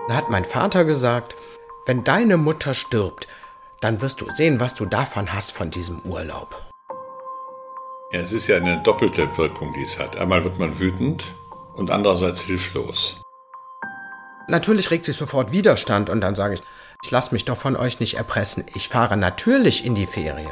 Da hat mein Vater gesagt, wenn deine Mutter stirbt, dann wirst du sehen, was du davon hast von diesem Urlaub. Ja, es ist ja eine doppelte Wirkung, die es hat. Einmal wird man wütend und andererseits hilflos. Natürlich regt sich sofort Widerstand und dann sage ich lasse mich doch von euch nicht erpressen. Ich fahre natürlich in die Ferien.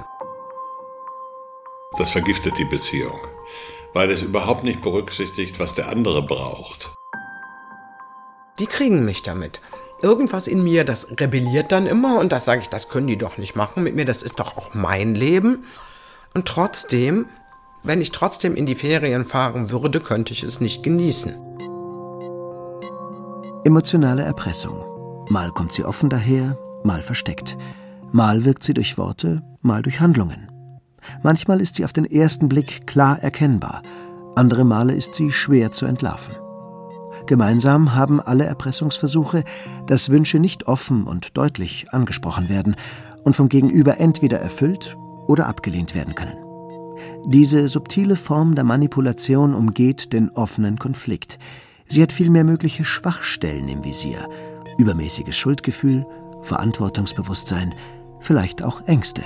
Das vergiftet die Beziehung, weil es überhaupt nicht berücksichtigt, was der andere braucht. Die kriegen mich damit. Irgendwas in mir, das rebelliert dann immer und das sage ich, das können die doch nicht machen mit mir, das ist doch auch mein Leben. Und trotzdem, wenn ich trotzdem in die Ferien fahren würde, könnte ich es nicht genießen. Emotionale Erpressung. Mal kommt sie offen daher, mal versteckt. Mal wirkt sie durch Worte, mal durch Handlungen. Manchmal ist sie auf den ersten Blick klar erkennbar, andere Male ist sie schwer zu entlarven. Gemeinsam haben alle Erpressungsversuche, dass Wünsche nicht offen und deutlich angesprochen werden und vom Gegenüber entweder erfüllt oder abgelehnt werden können. Diese subtile Form der Manipulation umgeht den offenen Konflikt. Sie hat vielmehr mögliche Schwachstellen im Visier, übermäßiges Schuldgefühl, Verantwortungsbewusstsein, vielleicht auch Ängste.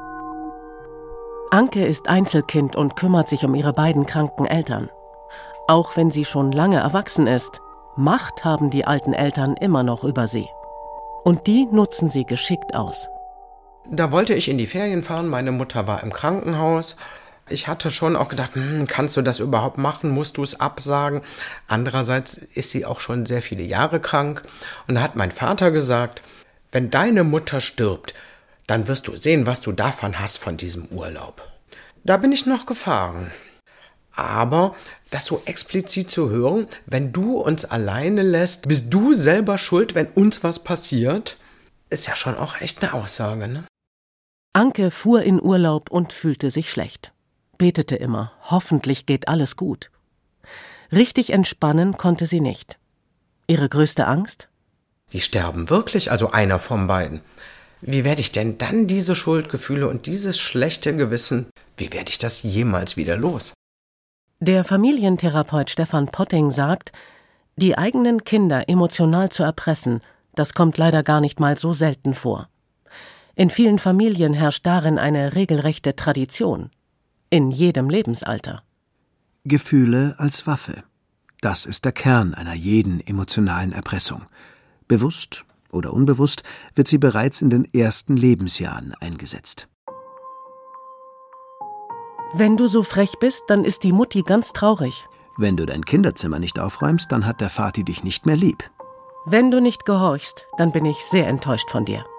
Anke ist Einzelkind und kümmert sich um ihre beiden kranken Eltern. Auch wenn sie schon lange erwachsen ist, Macht haben die alten Eltern immer noch über sie. Und die nutzen sie geschickt aus. Da wollte ich in die Ferien fahren, meine Mutter war im Krankenhaus. Ich hatte schon auch gedacht, kannst du das überhaupt machen, musst du es absagen? Andererseits ist sie auch schon sehr viele Jahre krank. Und da hat mein Vater gesagt, wenn deine Mutter stirbt, dann wirst du sehen, was du davon hast von diesem Urlaub. Da bin ich noch gefahren. Aber das so explizit zu hören, wenn du uns alleine lässt, bist du selber schuld, wenn uns was passiert, ist ja schon auch echt eine Aussage, ne? Anke fuhr in Urlaub und fühlte sich schlecht. Betete immer, hoffentlich geht alles gut. Richtig entspannen konnte sie nicht. Ihre größte Angst? Die sterben wirklich, also einer von beiden. Wie werde ich denn dann diese Schuldgefühle und dieses schlechte Gewissen, wie werde ich das jemals wieder los? Der Familientherapeut Stefan Potting sagt, die eigenen Kinder emotional zu erpressen, das kommt leider gar nicht mal so selten vor. In vielen Familien herrscht darin eine regelrechte Tradition. In jedem Lebensalter. Gefühle als Waffe. Das ist der Kern einer jeden emotionalen Erpressung. Bewusst oder unbewusst wird sie bereits in den ersten Lebensjahren eingesetzt. Wenn du so frech bist, dann ist die Mutti ganz traurig. Wenn du dein Kinderzimmer nicht aufräumst, dann hat der Vati dich nicht mehr lieb. Wenn du nicht gehorchst, dann bin ich sehr enttäuscht von dir.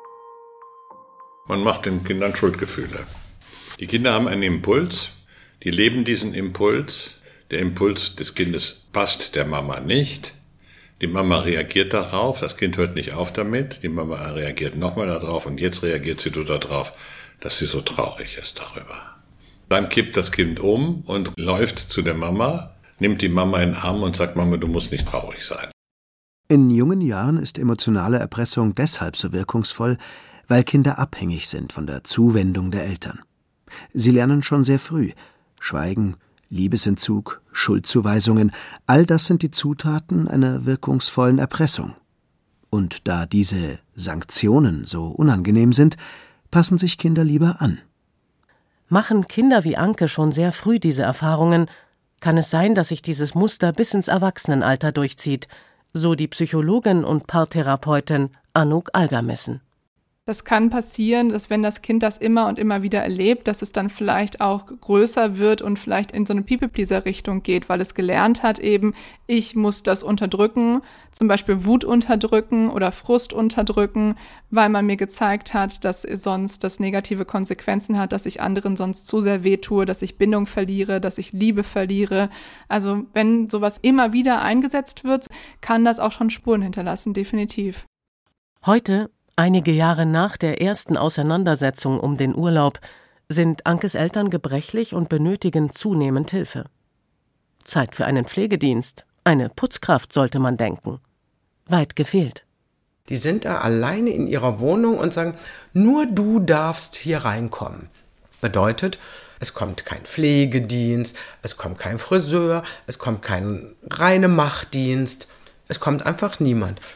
Man macht den Kindern Schuldgefühle. Die Kinder haben einen Impuls, die leben diesen Impuls. Der Impuls des Kindes passt der Mama nicht. Die Mama reagiert darauf, das Kind hört nicht auf damit. Die Mama reagiert nochmal darauf und jetzt reagiert sie nur darauf, dass sie so traurig ist darüber. Dann kippt das Kind um und läuft zu der Mama, nimmt die Mama in den Arm und sagt, Mama, du musst nicht traurig sein. In jungen Jahren ist emotionale Erpressung deshalb so wirkungsvoll, weil Kinder abhängig sind von der Zuwendung der Eltern. Sie lernen schon sehr früh. Schweigen, Liebesentzug, Schuldzuweisungen, all das sind die Zutaten einer wirkungsvollen Erpressung. Und da diese Sanktionen so unangenehm sind, passen sich Kinder lieber an. Machen Kinder wie Anke schon sehr früh diese Erfahrungen, kann es sein, dass sich dieses Muster bis ins Erwachsenenalter durchzieht, so die Psychologin und Paartherapeutin Anouk Algermissen. Das kann passieren, dass wenn das Kind das immer und immer wieder erlebt, dass es dann vielleicht auch größer wird und vielleicht in so eine People-Pleaser-Richtung geht, weil es gelernt hat eben, ich muss das unterdrücken, zum Beispiel Wut unterdrücken oder Frust unterdrücken, weil man mir gezeigt hat, dass sonst das negative Konsequenzen hat, dass ich anderen sonst zu sehr wehtue, dass ich Bindung verliere, dass ich Liebe verliere. Also wenn sowas immer wieder eingesetzt wird, kann das auch schon Spuren hinterlassen, definitiv. Heute, einige Jahre nach der ersten Auseinandersetzung um den Urlaub, sind Ankes Eltern gebrechlich und benötigen zunehmend Hilfe. Zeit für einen Pflegedienst, eine Putzkraft sollte man denken. Weit gefehlt. Die sind da alleine in ihrer Wohnung und sagen, nur du darfst hier reinkommen. Bedeutet, es kommt kein Pflegedienst, es kommt kein Friseur, es kommt kein reine Machtdienst, es kommt einfach niemand.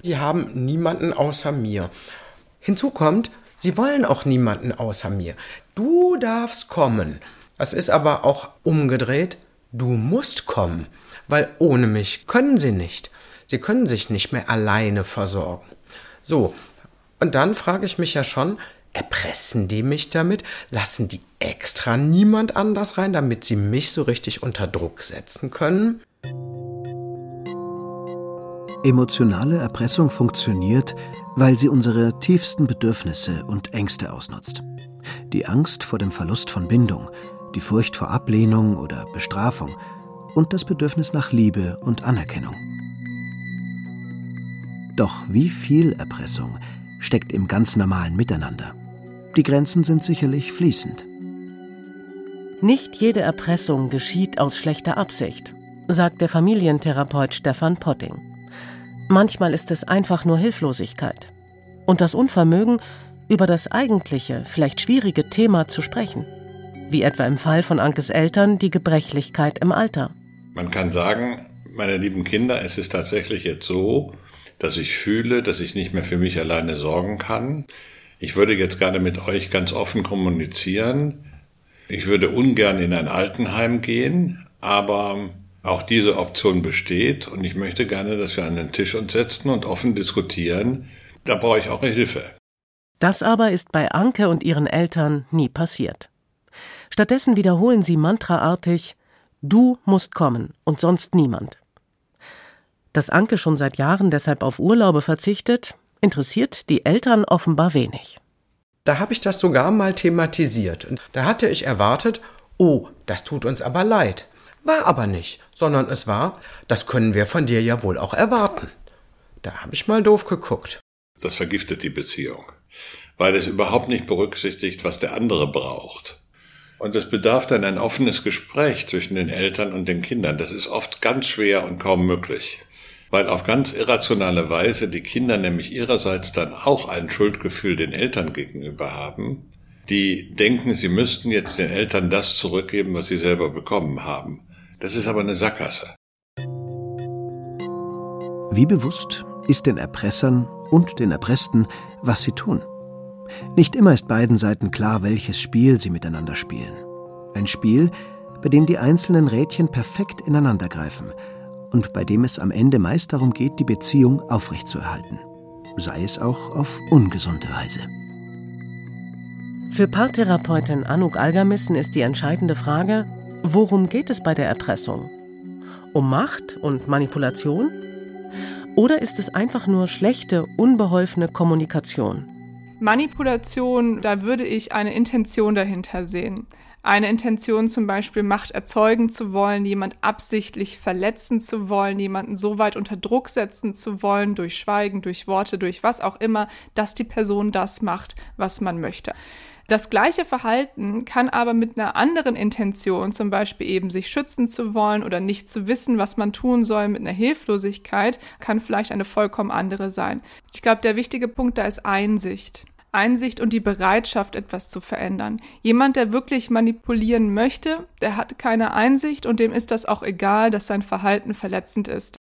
die haben niemanden außer mir. Hinzu kommt, sie wollen auch niemanden außer mir. Du darfst kommen. Es ist aber auch umgedreht, du musst kommen, weil ohne mich können sie nicht. Sie können sich nicht mehr alleine versorgen. So, und dann frage ich mich ja schon, erpressen die mich damit? Lassen die extra niemand anders rein, damit sie mich so richtig unter Druck setzen können? Emotionale Erpressung funktioniert, weil sie unsere tiefsten Bedürfnisse und Ängste ausnutzt. Die Angst vor dem Verlust von Bindung, die Furcht vor Ablehnung oder Bestrafung und das Bedürfnis nach Liebe und Anerkennung. Doch wie viel Erpressung steckt im ganz normalen Miteinander? Die Grenzen sind sicherlich fließend. Nicht jede Erpressung geschieht aus schlechter Absicht, sagt der Familientherapeut Stefan Potting. Manchmal ist es einfach nur Hilflosigkeit und das Unvermögen, über das eigentliche, vielleicht schwierige Thema zu sprechen. Wie etwa im Fall von Ankes Eltern die Gebrechlichkeit im Alter. Man kann sagen, meine lieben Kinder, es ist tatsächlich jetzt so, dass ich fühle, dass ich nicht mehr für mich alleine sorgen kann. Ich würde jetzt gerne mit euch ganz offen kommunizieren. Ich würde ungern in ein Altenheim gehen, aber auch diese Option besteht und ich möchte gerne, dass wir an den Tisch uns setzen und offen diskutieren. Da brauche ich eure Hilfe. Das aber ist bei Anke und ihren Eltern nie passiert. Stattdessen wiederholen sie mantraartig: Du musst kommen und sonst niemand. Dass Anke schon seit Jahren deshalb auf Urlaube verzichtet, interessiert die Eltern offenbar wenig. Da habe ich das sogar mal thematisiert. Und da hatte ich erwartet, oh, das tut uns aber leid. War aber nicht, sondern es war, das können wir von dir ja wohl auch erwarten. Da habe ich mal doof geguckt. Das vergiftet die Beziehung, weil es überhaupt nicht berücksichtigt, was der andere braucht. Und es bedarf dann ein offenes Gespräch zwischen den Eltern und den Kindern. Das ist oft ganz schwer und kaum möglich, weil auf ganz irrationale Weise die Kinder nämlich ihrerseits dann auch ein Schuldgefühl den Eltern gegenüber haben, die denken, sie müssten jetzt den Eltern das zurückgeben, was sie selber bekommen haben. Das ist aber eine Sackgasse. Wie bewusst ist den Erpressern und den Erpressten, was sie tun? Nicht immer ist beiden Seiten klar, welches Spiel sie miteinander spielen. Ein Spiel, bei dem die einzelnen Rädchen perfekt ineinandergreifen und bei dem es am Ende meist darum geht, die Beziehung aufrechtzuerhalten, sei es auch auf ungesunde Weise. Für Paartherapeutin Anouk Algermissen ist die entscheidende Frage: Worum geht es bei der Erpressung? Um Macht und Manipulation? Oder ist es einfach nur schlechte, unbeholfene Kommunikation? Manipulation, da würde ich eine Intention dahinter sehen. Eine Intention zum Beispiel, Macht erzeugen zu wollen, jemand absichtlich verletzen zu wollen, jemanden so weit unter Druck setzen zu wollen, durch Schweigen, durch Worte, durch was auch immer, dass die Person das macht, was man möchte. Das gleiche Verhalten kann aber mit einer anderen Intention, zum Beispiel eben sich schützen zu wollen oder nicht zu wissen, was man tun soll, mit einer Hilflosigkeit, kann vielleicht eine vollkommen andere sein. Ich glaube, der wichtige Punkt da ist Einsicht. Einsicht und die Bereitschaft, etwas zu verändern. Jemand, der wirklich manipulieren möchte, der hat keine Einsicht und dem ist das auch egal, dass sein Verhalten verletzend ist.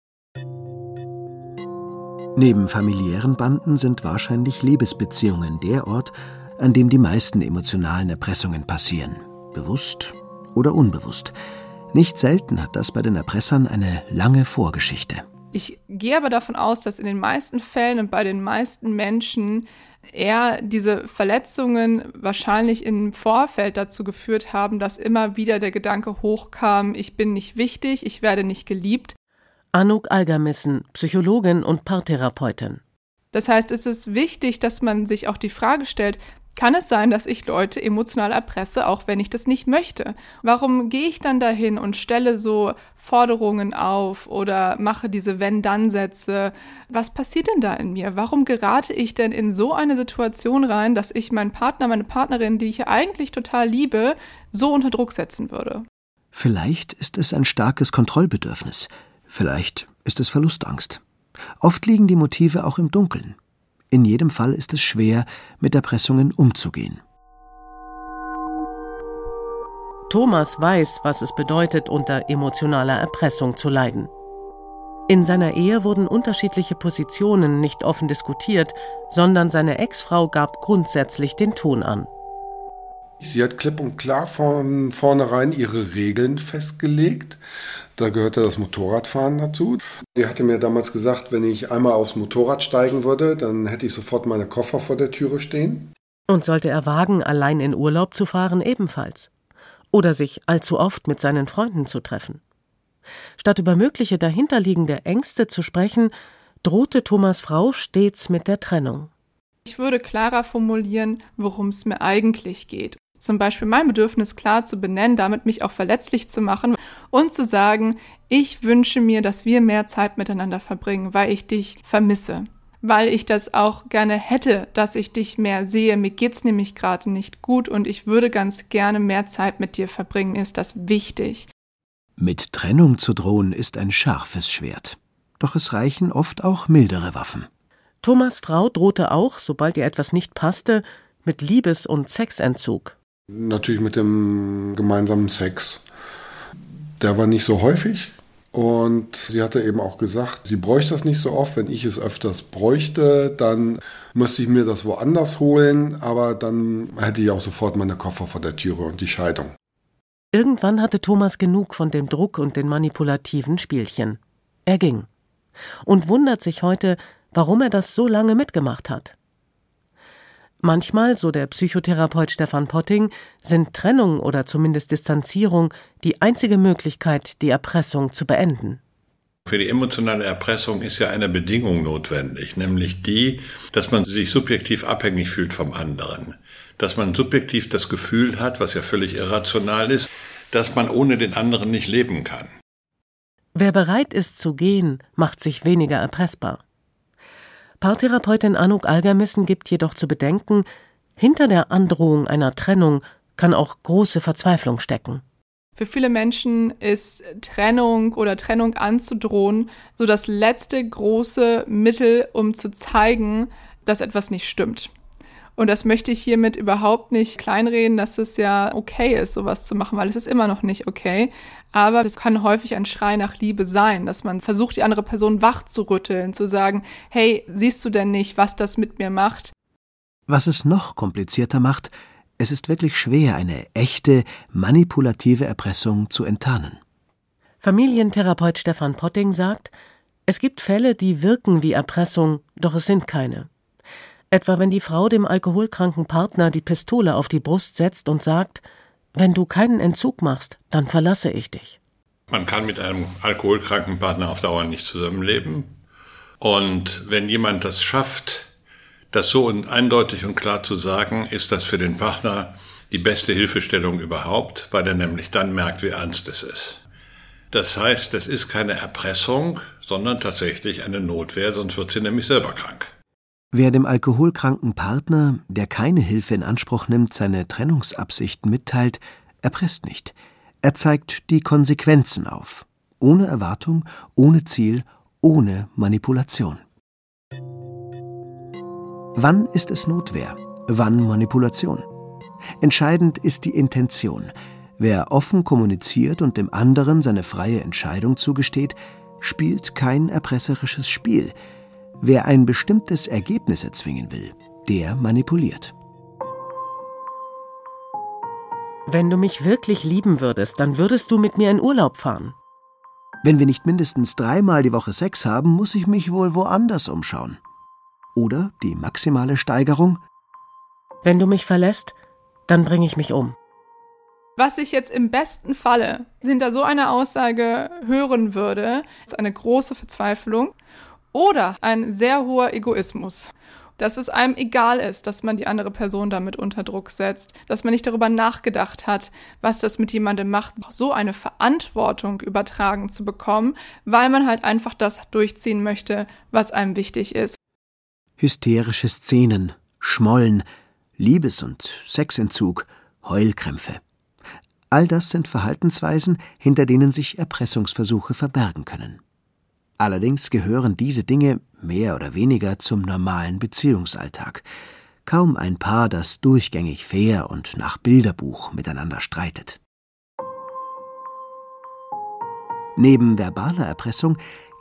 Neben familiären Banden sind wahrscheinlich Liebesbeziehungen der Ort, an dem die meisten emotionalen Erpressungen passieren. Bewusst oder unbewusst. Nicht selten hat das bei den Erpressern eine lange Vorgeschichte. Ich gehe aber davon aus, dass in den meisten Fällen und bei den meisten Menschen eher diese Verletzungen wahrscheinlich im Vorfeld dazu geführt haben, dass immer wieder der Gedanke hochkam, ich bin nicht wichtig, ich werde nicht geliebt. Anouk Algermissen, Psychologin und Paartherapeutin. Das heißt, es ist wichtig, dass man sich auch die Frage stellt, kann es sein, dass ich Leute emotional erpresse, auch wenn ich das nicht möchte? Warum gehe ich dann dahin und stelle so Forderungen auf oder mache diese Wenn-Dann-Sätze? Was passiert denn da in mir? Warum gerate ich denn in so eine Situation rein, dass ich meinen Partner, meine Partnerin, die ich ja eigentlich total liebe, so unter Druck setzen würde? Vielleicht ist es ein starkes Kontrollbedürfnis. Vielleicht ist es Verlustangst. Oft liegen die Motive auch im Dunkeln. In jedem Fall ist es schwer, mit Erpressungen umzugehen. Thomas weiß, was es bedeutet, unter emotionaler Erpressung zu leiden. In seiner Ehe wurden unterschiedliche Positionen nicht offen diskutiert, sondern seine Ex-Frau gab grundsätzlich den Ton an. Sie hat klipp und klar von vornherein ihre Regeln festgelegt. Da gehörte das Motorradfahren dazu. Sie hatte mir damals gesagt, wenn ich einmal aufs Motorrad steigen würde, dann hätte ich sofort meine Koffer vor der Türe stehen. Und sollte er wagen, allein in Urlaub zu fahren, ebenfalls. Oder sich allzu oft mit seinen Freunden zu treffen. Statt über mögliche dahinterliegende Ängste zu sprechen, drohte Thomas' Frau stets mit der Trennung. Ich würde klarer formulieren, worum es mir eigentlich geht. Zum Beispiel mein Bedürfnis klar zu benennen, damit mich auch verletzlich zu machen und zu sagen, ich wünsche mir, dass wir mehr Zeit miteinander verbringen, weil ich dich vermisse. Weil ich das auch gerne hätte, dass ich dich mehr sehe. Mir geht's nämlich gerade nicht gut und ich würde ganz gerne mehr Zeit mit dir verbringen. Mir ist das wichtig. Mit Trennung zu drohen ist ein scharfes Schwert. Doch es reichen oft auch mildere Waffen. Thomas' Frau drohte auch, sobald ihr etwas nicht passte, mit Liebes- und Sexentzug. Natürlich mit dem gemeinsamen Sex. Der war nicht so häufig und sie hatte eben auch gesagt, sie bräuchte das nicht so oft. Wenn ich es öfters bräuchte, dann müsste ich mir das woanders holen, aber dann hätte ich auch sofort meine Koffer vor der Türe und die Scheidung. Irgendwann hatte Thomas genug von dem Druck und den manipulativen Spielchen. Er ging. Und wundert sich heute, warum er das so lange mitgemacht hat. Manchmal, so der Psychotherapeut Stefan Potting, sind Trennung oder zumindest Distanzierung die einzige Möglichkeit, die Erpressung zu beenden. Für die emotionale Erpressung ist ja eine Bedingung notwendig, nämlich die, dass man sich subjektiv abhängig fühlt vom anderen. Dass man subjektiv das Gefühl hat, was ja völlig irrational ist, dass man ohne den anderen nicht leben kann. Wer bereit ist zu gehen, macht sich weniger erpressbar. Paartherapeutin Anouk Algermissen gibt jedoch zu bedenken, hinter der Androhung einer Trennung kann auch große Verzweiflung stecken. Für viele Menschen ist Trennung oder Trennung anzudrohen so das letzte große Mittel, um zu zeigen, dass etwas nicht stimmt. Und das möchte ich hiermit überhaupt nicht kleinreden, dass es ja okay ist, sowas zu machen, weil es ist immer noch nicht okay. Aber das kann häufig ein Schrei nach Liebe sein, dass man versucht, die andere Person wach zu rütteln, zu sagen, hey, siehst du denn nicht, was das mit mir macht? Was es noch komplizierter macht, es ist wirklich schwer, eine echte, manipulative Erpressung zu enttarnen. Familientherapeut Stefan Potting sagt, es gibt Fälle, die wirken wie Erpressung, doch es sind keine. Etwa wenn die Frau dem alkoholkranken Partner die Pistole auf die Brust setzt und sagt, wenn du keinen Entzug machst, dann verlasse ich dich. Man kann mit einem alkoholkranken Partner auf Dauer nicht zusammenleben. Und wenn jemand das schafft, das so eindeutig und klar zu sagen, ist das für den Partner die beste Hilfestellung überhaupt, weil er nämlich dann merkt, wie ernst es ist. Das heißt, es ist keine Erpressung, sondern tatsächlich eine Notwehr, sonst wird sie nämlich selber krank. Wer dem alkoholkranken Partner, der keine Hilfe in Anspruch nimmt, seine Trennungsabsichten mitteilt, erpresst nicht. Er zeigt die Konsequenzen auf. Ohne Erwartung, ohne Ziel, ohne Manipulation. Wann ist es Notwehr? Wann Manipulation? Entscheidend ist die Intention. Wer offen kommuniziert und dem anderen seine freie Entscheidung zugesteht, spielt kein erpresserisches Spiel. Wer ein bestimmtes Ergebnis erzwingen will, der manipuliert. Wenn du mich wirklich lieben würdest, dann würdest du mit mir in Urlaub fahren. Wenn wir nicht mindestens 3-mal die Woche Sex haben, muss ich mich wohl woanders umschauen. Oder die maximale Steigerung: Wenn du mich verlässt, dann bringe ich mich um. Was ich jetzt im besten Falle hinter so einer Aussage hören würde, ist eine große Verzweiflung oder ein sehr hoher Egoismus. Dass es einem egal ist, dass man die andere Person damit unter Druck setzt, dass man nicht darüber nachgedacht hat, was das mit jemandem macht, so eine Verantwortung übertragen zu bekommen, weil man halt einfach das durchziehen möchte, was einem wichtig ist. Hysterische Szenen, Schmollen, Liebes- und Sexentzug, Heulkrämpfe. All das sind Verhaltensweisen, hinter denen sich Erpressungsversuche verbergen können. Allerdings gehören diese Dinge mehr oder weniger zum normalen Beziehungsalltag. Kaum ein Paar, das durchgängig fair und nach Bilderbuch miteinander streitet. Neben verbaler Erpressung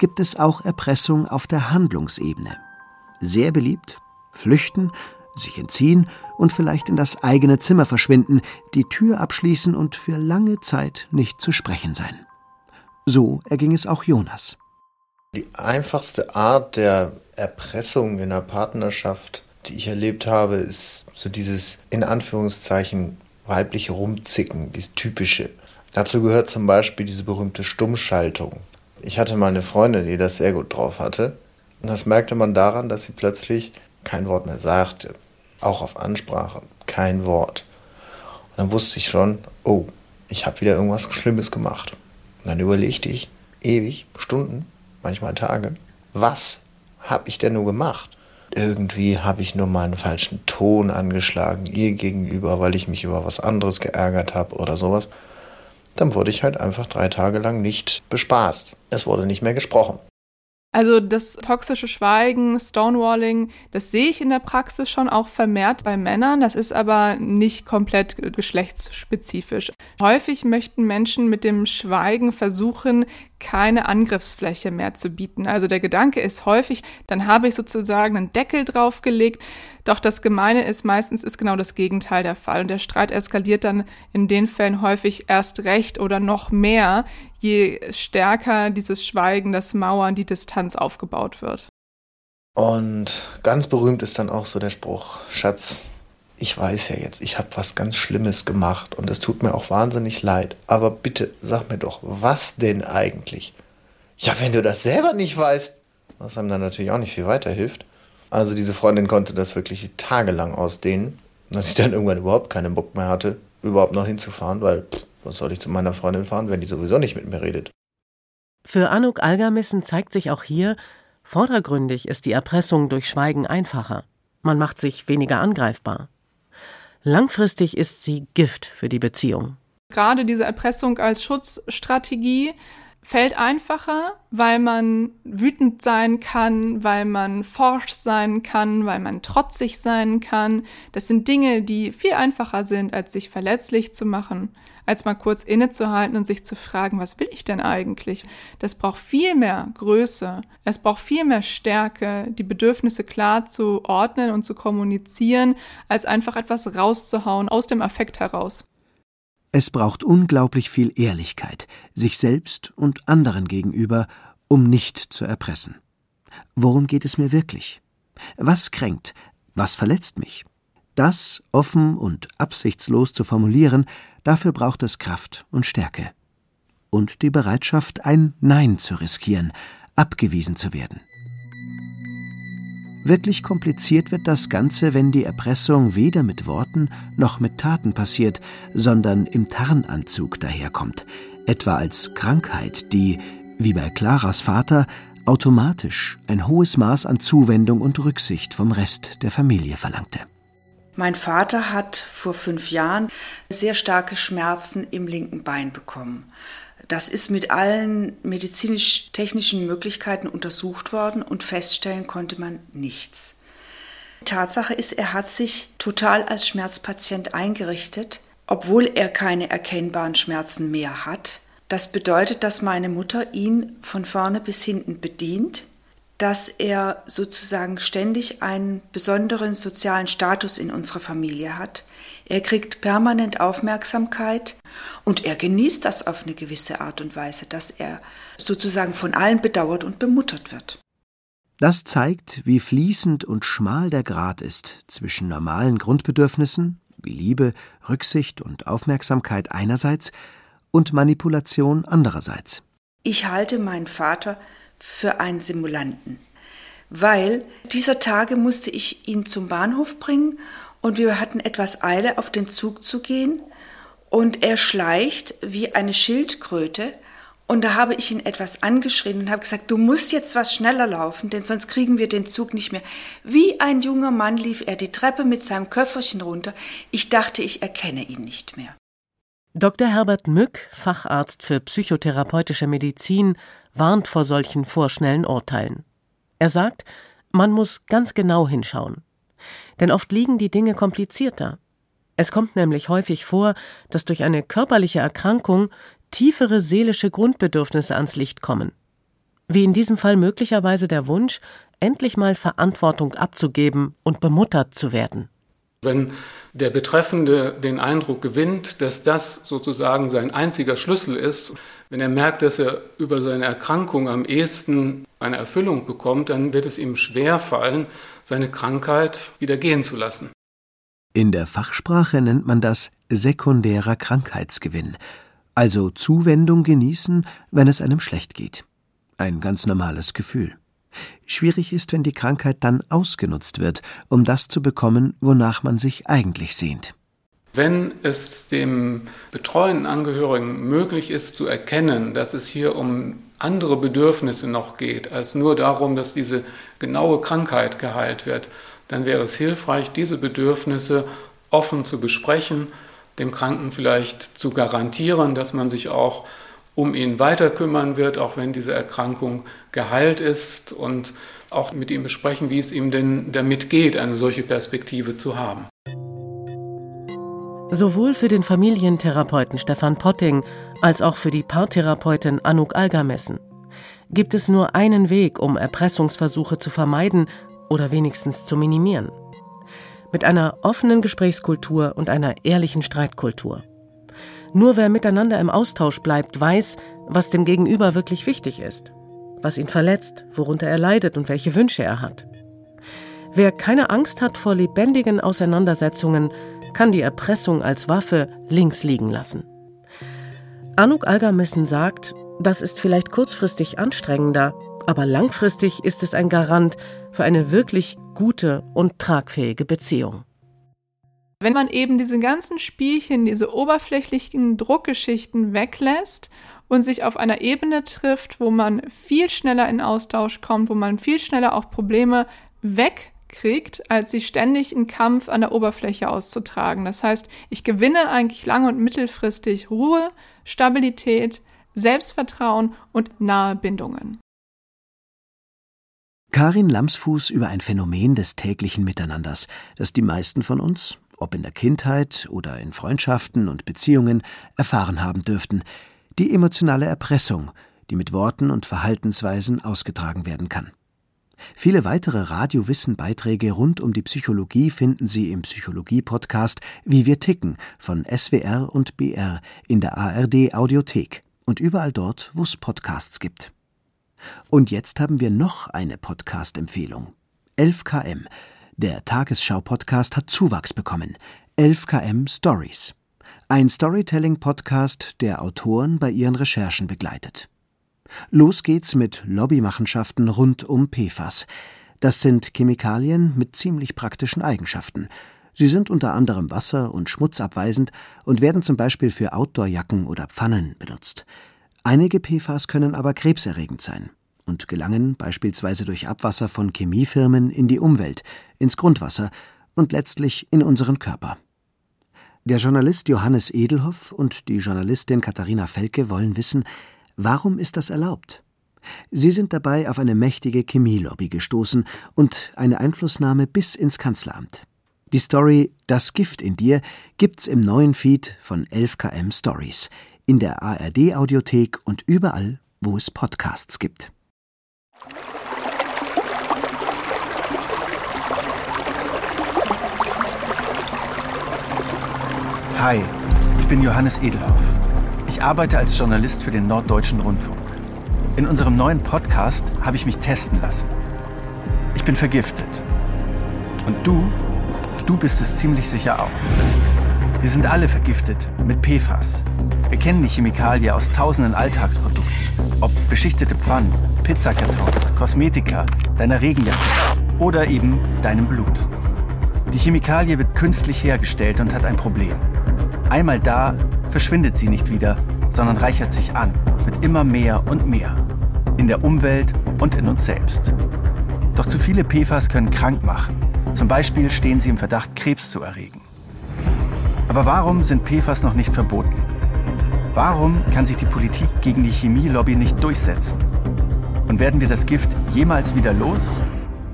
gibt es auch Erpressung auf der Handlungsebene. Sehr beliebt: flüchten, sich entziehen und vielleicht in das eigene Zimmer verschwinden, die Tür abschließen und für lange Zeit nicht zu sprechen sein. So erging es auch Jonas. Die einfachste Art der Erpressung in der Partnerschaft, die ich erlebt habe, ist so dieses, in Anführungszeichen, weibliche Rumzicken, dieses Typische. Dazu gehört zum Beispiel diese berühmte Stummschaltung. Ich hatte mal eine Freundin, die das sehr gut drauf hatte. Und das merkte man daran, dass sie plötzlich kein Wort mehr sagte. Auch auf Ansprache, kein Wort. Und dann wusste ich schon, oh, ich habe wieder irgendwas Schlimmes gemacht. Und dann überlegte ich ewig, Stunden, manchmal Tage, was habe ich denn nur gemacht? Irgendwie habe ich nur mal einen falschen Ton angeschlagen ihr gegenüber, weil ich mich über was anderes geärgert habe oder sowas. Dann wurde ich halt einfach 3 Tage lang nicht bespaßt. Es wurde nicht mehr gesprochen. Also das toxische Schweigen, Stonewalling, das sehe ich in der Praxis schon auch vermehrt bei Männern. Das ist aber nicht komplett geschlechtsspezifisch. Häufig möchten Menschen mit dem Schweigen versuchen, keine Angriffsfläche mehr zu bieten. Also der Gedanke ist häufig, dann habe ich sozusagen einen Deckel draufgelegt. Doch das Gemeine ist, meistens ist genau das Gegenteil der Fall. Und der Streit eskaliert dann in den Fällen häufig erst recht oder noch mehr, je stärker dieses Schweigen, das Mauern, die Distanz aufgebaut wird. Und ganz berühmt ist dann auch so der Spruch: Schatz, ich weiß ja jetzt, ich habe was ganz Schlimmes gemacht und es tut mir auch wahnsinnig leid. Aber bitte sag mir doch, was denn eigentlich? Ja, wenn du das selber nicht weißt, was einem dann natürlich auch nicht viel weiterhilft. Also diese Freundin konnte das wirklich tagelang ausdehnen, dass ich dann irgendwann überhaupt keinen Bock mehr hatte, überhaupt noch hinzufahren, weil was soll ich zu meiner Freundin fahren, wenn die sowieso nicht mit mir redet? Für Anouk Algermissen zeigt sich auch hier, vordergründig ist die Erpressung durch Schweigen einfacher. Man macht sich weniger angreifbar. Langfristig ist sie Gift für die Beziehung. Gerade diese Erpressung als Schutzstrategie fällt einfacher, weil man wütend sein kann, weil man forsch sein kann, weil man trotzig sein kann. Das sind Dinge, die viel einfacher sind, als sich verletzlich zu machen, als mal kurz innezuhalten und sich zu fragen, was will ich denn eigentlich? Das braucht viel mehr Größe, es braucht viel mehr Stärke, die Bedürfnisse klar zu ordnen und zu kommunizieren, als einfach etwas rauszuhauen aus dem Affekt heraus. Es braucht unglaublich viel Ehrlichkeit, sich selbst und anderen gegenüber, um nicht zu erpressen. Worum geht es mir wirklich? Was kränkt? Was verletzt mich? Das offen und absichtslos zu formulieren, dafür braucht es Kraft und Stärke. Und die Bereitschaft, ein Nein zu riskieren, abgewiesen zu werden. Wirklich kompliziert wird das Ganze, wenn die Erpressung weder mit Worten noch mit Taten passiert, sondern im Tarnanzug daherkommt, etwa als Krankheit, die, wie bei Claras Vater, automatisch ein hohes Maß an Zuwendung und Rücksicht vom Rest der Familie verlangte. Mein Vater hat vor 5 Jahren sehr starke Schmerzen im linken Bein bekommen. Das ist mit allen medizinisch-technischen Möglichkeiten untersucht worden und feststellen konnte man nichts. Tatsache ist, er hat sich total als Schmerzpatient eingerichtet, obwohl er keine erkennbaren Schmerzen mehr hat. Das bedeutet, dass meine Mutter ihn von vorne bis hinten bedient, dass er sozusagen ständig einen besonderen sozialen Status in unserer Familie hat. Er kriegt permanent Aufmerksamkeit und er genießt das auf eine gewisse Art und Weise, dass er sozusagen von allen bedauert und bemuttert wird. Das zeigt, wie fließend und schmal der Grat ist zwischen normalen Grundbedürfnissen, wie Liebe, Rücksicht und Aufmerksamkeit einerseits und Manipulation andererseits. Ich halte meinen Vater für einen Simulanten, weil dieser Tage musste ich ihn zum Bahnhof bringen und wir hatten etwas Eile, auf den Zug zu gehen und er schleicht wie eine Schildkröte und da habe ich ihn etwas angeschrien und habe gesagt, du musst jetzt was schneller laufen, denn sonst kriegen wir den Zug nicht mehr. Wie ein junger Mann lief er die Treppe mit seinem Köfferchen runter. Ich dachte, ich erkenne ihn nicht mehr. Dr. Herbert Mück, Facharzt für psychotherapeutische Medizin, warnt vor solchen vorschnellen Urteilen. Er sagt, man muss ganz genau hinschauen. Denn oft liegen die Dinge komplizierter. Es kommt nämlich häufig vor, dass durch eine körperliche Erkrankung tiefere seelische Grundbedürfnisse ans Licht kommen. Wie in diesem Fall möglicherweise der Wunsch, endlich mal Verantwortung abzugeben und bemuttert zu werden. Wenn der Betreffende den Eindruck gewinnt, dass das sozusagen sein einziger Schlüssel ist, wenn er merkt, dass er über seine Erkrankung am ehesten eine Erfüllung bekommt, dann wird es ihm schwerfallen, seine Krankheit wieder gehen zu lassen. In der Fachsprache nennt man das sekundärer Krankheitsgewinn, also Zuwendung genießen, wenn es einem schlecht geht. Ein ganz normales Gefühl. Schwierig ist, wenn die Krankheit dann ausgenutzt wird, um das zu bekommen, wonach man sich eigentlich sehnt. Wenn es dem betreuenden Angehörigen möglich ist zu erkennen, dass es hier um andere Bedürfnisse noch geht, als nur darum, dass diese genaue Krankheit geheilt wird, dann wäre es hilfreich, diese Bedürfnisse offen zu besprechen, dem Kranken vielleicht zu garantieren, dass man sich auch um ihn weiter kümmern wird, auch wenn diese Erkrankung geheilt ist, und auch mit ihm besprechen, wie es ihm denn damit geht, eine solche Perspektive zu haben. Sowohl für den Familientherapeuten Stefan Potting als auch für die Paartherapeutin Anouk Algamessen gibt es nur einen Weg, um Erpressungsversuche zu vermeiden oder wenigstens zu minimieren. Mit einer offenen Gesprächskultur und einer ehrlichen Streitkultur. Nur wer miteinander im Austausch bleibt, weiß, was dem Gegenüber wirklich wichtig ist, was ihn verletzt, worunter er leidet und welche Wünsche er hat. Wer keine Angst hat vor lebendigen Auseinandersetzungen, kann die Erpressung als Waffe links liegen lassen. Anouk Algamessen sagt, das ist vielleicht kurzfristig anstrengender, aber langfristig ist es ein Garant für eine wirklich gute und tragfähige Beziehung. Wenn man eben diese ganzen Spielchen, diese oberflächlichen Druckgeschichten weglässt und sich auf einer Ebene trifft, wo man viel schneller in Austausch kommt, wo man viel schneller auch Probleme wegkriegt, als sie ständig in Kampf an der Oberfläche auszutragen. Das heißt, ich gewinne eigentlich lang- und mittelfristig Ruhe, Stabilität, Selbstvertrauen und nahe Bindungen. Karin Lamsfuß über ein Phänomen des täglichen Miteinanders, das die meisten von uns, ob in der Kindheit oder in Freundschaften und Beziehungen, erfahren haben dürften: die emotionale Erpressung, die mit Worten und Verhaltensweisen ausgetragen werden kann. Viele weitere Radio-Wissen-Beiträge rund um die Psychologie finden Sie im Psychologie-Podcast Wie wir ticken von SWR und BR in der ARD-Audiothek und überall dort, wo es Podcasts gibt. Und jetzt haben wir noch eine Podcast-Empfehlung. 11KM. Der Tagesschau-Podcast hat Zuwachs bekommen. 11KM Stories. Ein Storytelling-Podcast, der Autoren bei ihren Recherchen begleitet. Los geht's mit Lobbymachenschaften rund um PFAS. Das sind Chemikalien mit ziemlich praktischen Eigenschaften. Sie sind unter anderem wasser- und schmutzabweisend und werden zum Beispiel für Outdoor-Jacken oder Pfannen benutzt. Einige PFAS können aber krebserregend sein und gelangen beispielsweise durch Abwasser von Chemiefirmen in die Umwelt, ins Grundwasser und letztlich in unseren Körper. Der Journalist Johannes Edelhoff und die Journalistin Katharina Felke wollen wissen, warum ist das erlaubt? Sie sind dabei auf eine mächtige Chemielobby gestoßen und eine Einflussnahme bis ins Kanzleramt. Die Story »Das Gift in dir« gibt's im neuen Feed von 11KM Stories, in der ARD-Audiothek und überall, wo es Podcasts gibt. Hi, ich bin Johannes Edelhoff. Ich arbeite als Journalist für den Norddeutschen Rundfunk. In unserem neuen Podcast habe ich mich testen lassen. Ich bin vergiftet. Und du bist es ziemlich sicher auch. Wir sind alle vergiftet mit PFAS. Wir kennen die Chemikalie aus tausenden Alltagsprodukten. Ob beschichtete Pfannen, Pizzakartons, Kosmetika, deiner Regenjacke oder eben deinem Blut. Die Chemikalie wird künstlich hergestellt und hat ein Problem. Einmal da, verschwindet sie nicht wieder, sondern reichert sich an, wird immer mehr und mehr. In der Umwelt und in uns selbst. Doch zu viele PFAS können krank machen. Zum Beispiel stehen sie im Verdacht, Krebs zu erregen. Aber warum sind PFAS noch nicht verboten? Warum kann sich die Politik gegen die Chemielobby nicht durchsetzen? Und werden wir das Gift jemals wieder los?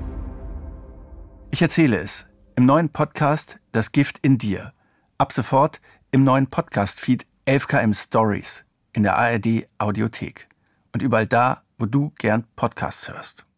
Ich erzähle es im neuen Podcast »Das Gift in dir«. Ab sofort im neuen Podcast-Feed 11KM Stories in der ARD-Audiothek und überall da, wo du gern Podcasts hörst.